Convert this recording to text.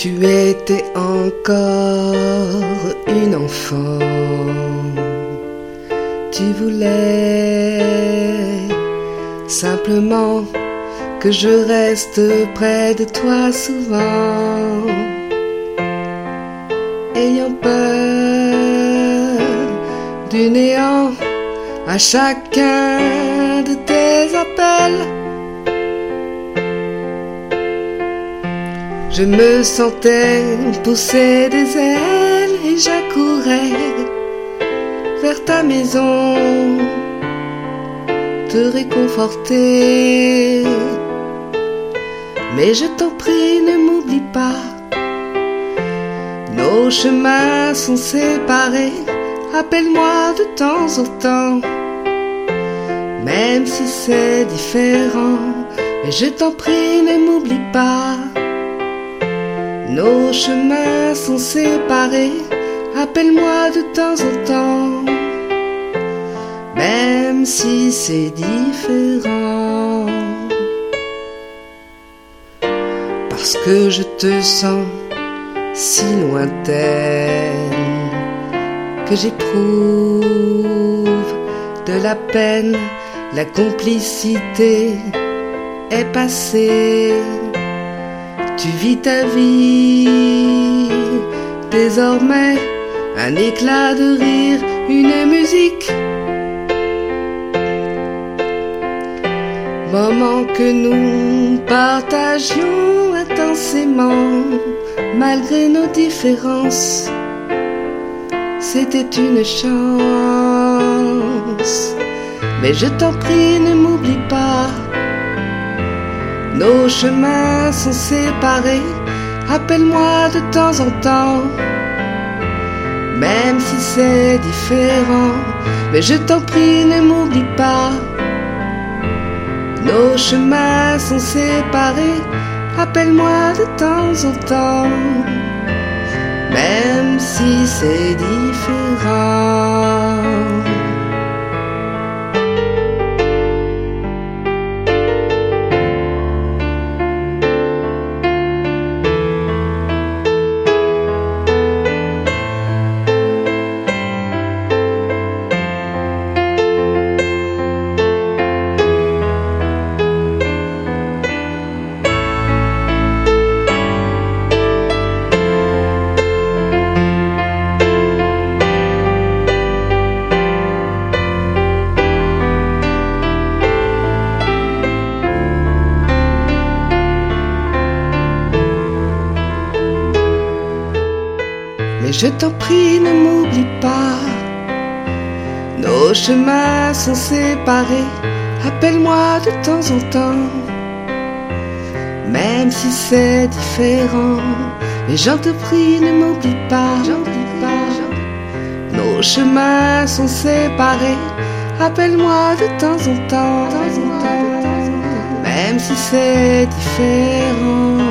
tu étais encore une enfant, tu voulais simplement que je reste près de toi souvent, ayant peur du néant à chacun de tes appels. Je me sentais pousser des ailes et j'accourais vers ta maison, te réconforter. Mais je t'en prie, ne m'oublie pas, nos chemins sont séparés. Appelle-moi de temps en temps, même si c'est différent. Mais je t'en prie, ne m'oublie pas, nos chemins sont séparés. Appelle-moi de temps en temps, même si c'est différent. Parce que je te sens si lointaine, que j'éprouve de la peine. La complicité est passée, tu vis ta vie désormais, un éclat de rire, une musique, moment que nous partagions intensément, malgré nos différences. C'était une chance. Mais je t'en prie, ne m'oublie pas, nos chemins sont séparés. Appelle-moi de temps en temps, même si c'est différent. Mais je t'en prie, ne m'oublie pas, nos chemins sont séparés. Appelle-moi de temps en temps, même si c'est différent. Mais je t'en prie, ne m'oublie pas, nos chemins sont séparés. Appelle-moi de temps en temps, même si c'est différent. Mais j'en te prie, ne m'oublie pas, nos chemins sont séparés. Appelle-moi de temps en temps, même si c'est différent.